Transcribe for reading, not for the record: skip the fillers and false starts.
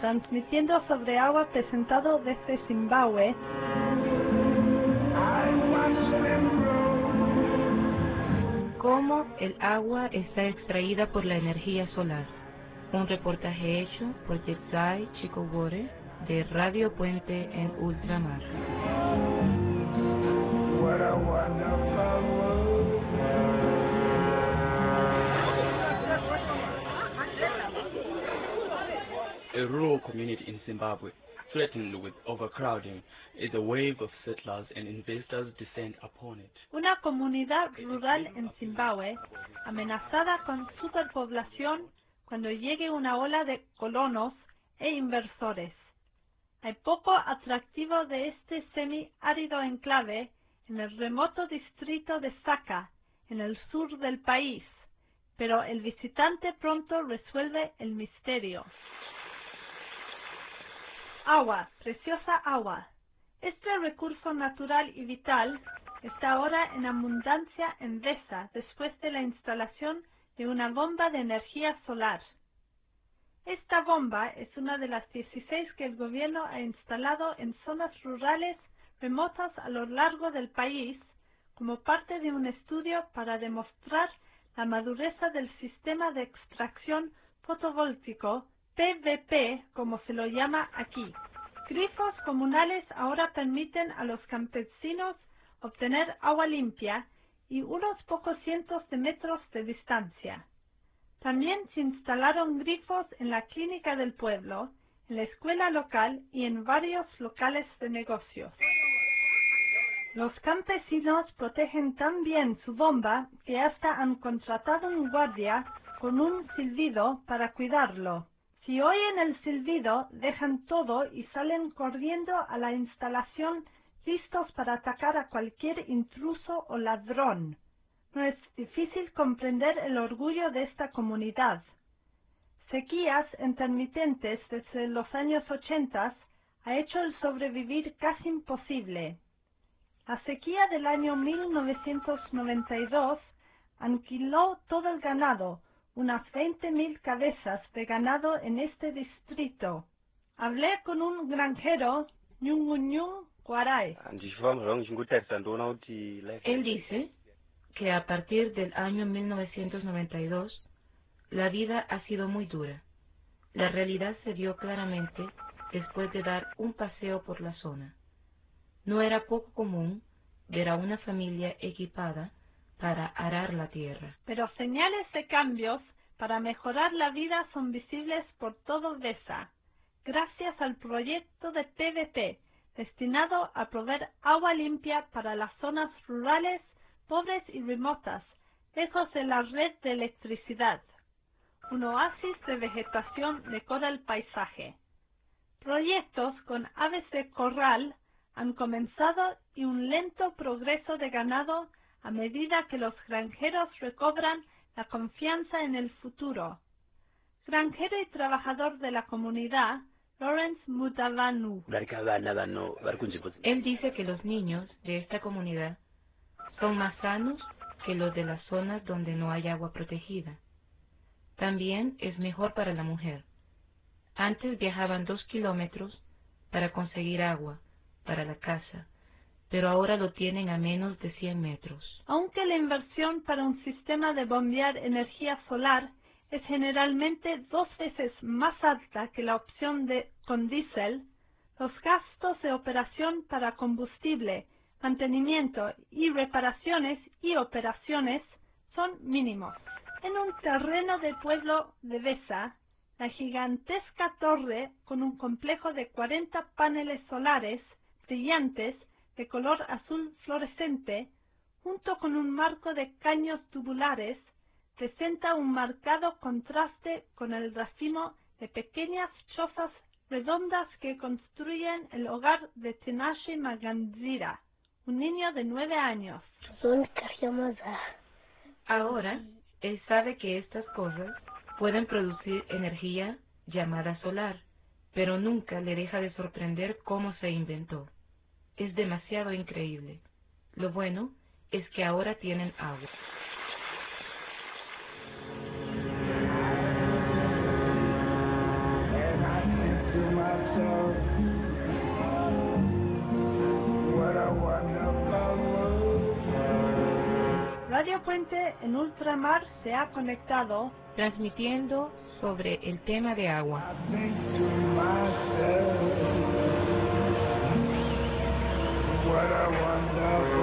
transmitiendo sobre agua presentado desde Zimbabue. Cómo el agua está extraída por la energía solar. Un reportaje hecho por Jetsai Chikowore de Radio Puente en Ultramar. What a wonderful world. A rural community in Zimbabwe, threatened with overcrowding, as a wave of settlers and investors descend upon it. Una comunidad rural en Zimbabue, amenazada con superpoblación cuando llegue una ola de colonos e inversores. Hay poco atractivo de este semi-árido enclave en el remoto distrito de Saka, en el sur del país, pero el visitante pronto resuelve el misterio. Agua, preciosa agua. Este recurso natural y vital está ahora en abundancia en Deza después de la instalación de una bomba de energía solar. Esta bomba es una de las 16 que el gobierno ha instalado en zonas rurales remotas a lo largo del país como parte de un estudio para demostrar la madurez del sistema de extracción fotovoltaico, PVP, como se lo llama aquí. Grifos comunales ahora permiten a los campesinos obtener agua limpia y unos pocos cientos de metros de distancia. También se instalaron grifos en la clínica del pueblo, en la escuela local y en varios locales de negocios. Los campesinos protegen tan bien su bomba que hasta han contratado un guardia con un silbido para cuidarlo. Si oyen el silbido, dejan todo y salen corriendo a la instalación listos para atacar a cualquier intruso o ladrón. No es difícil comprender el orgullo de esta comunidad. Sequías intermitentes desde los años 80 ha hecho el sobrevivir casi imposible. La sequía del año 1992 aniquiló todo el ganado, unas 20.000 cabezas de ganado en este distrito. Hablé con un granjero, Nyungunyung Kwarai. Él dice que a partir del año 1992 la vida ha sido muy dura. La realidad se vio claramente después de dar un paseo por la zona. No era poco común ver a una familia equipada para arar la tierra. Pero señales de cambios para mejorar la vida son visibles por todo Deza, gracias al proyecto de PVP, destinado a proveer agua limpia para las zonas rurales, pobres y remotas, lejos de la red de electricidad. Un oasis de vegetación decora el paisaje. Proyectos con aves de corral han comenzado y un lento progreso de ganado a medida que los granjeros recobran la confianza en el futuro. Granjero y trabajador de la comunidad, Lawrence Mutavanu. Él dice que los niños de esta comunidad son más sanos que los de las zonas donde no hay agua protegida. También es mejor para la mujer. Antes viajaban 2 kilómetros para conseguir agua para la casa, pero ahora lo tienen a menos de 100 metros. Aunque la inversión para un sistema de bombear energía solar es generalmente 2 veces más alta que la opción con diésel, los gastos de operación para combustible, mantenimiento y reparaciones y operaciones son mínimos. En un terreno del pueblo de Deza, la gigantesca torre con un complejo de 40 paneles solares brillantes de color azul fluorescente, junto con un marco de caños tubulares, presenta un marcado contraste con el racimo de pequeñas chozas redondas que construyen el hogar de Tinashe Maganzira, un niño de 9 años. Ahora, él sabe que estas cosas pueden producir energía llamada solar, pero nunca le deja de sorprender cómo se inventó. Es demasiado increíble. Lo bueno es que ahora tienen agua. And I said to Radio Puente en ultramar se ha conectado transmitiendo sobre el tema de agua. I think to myself, what a wonderful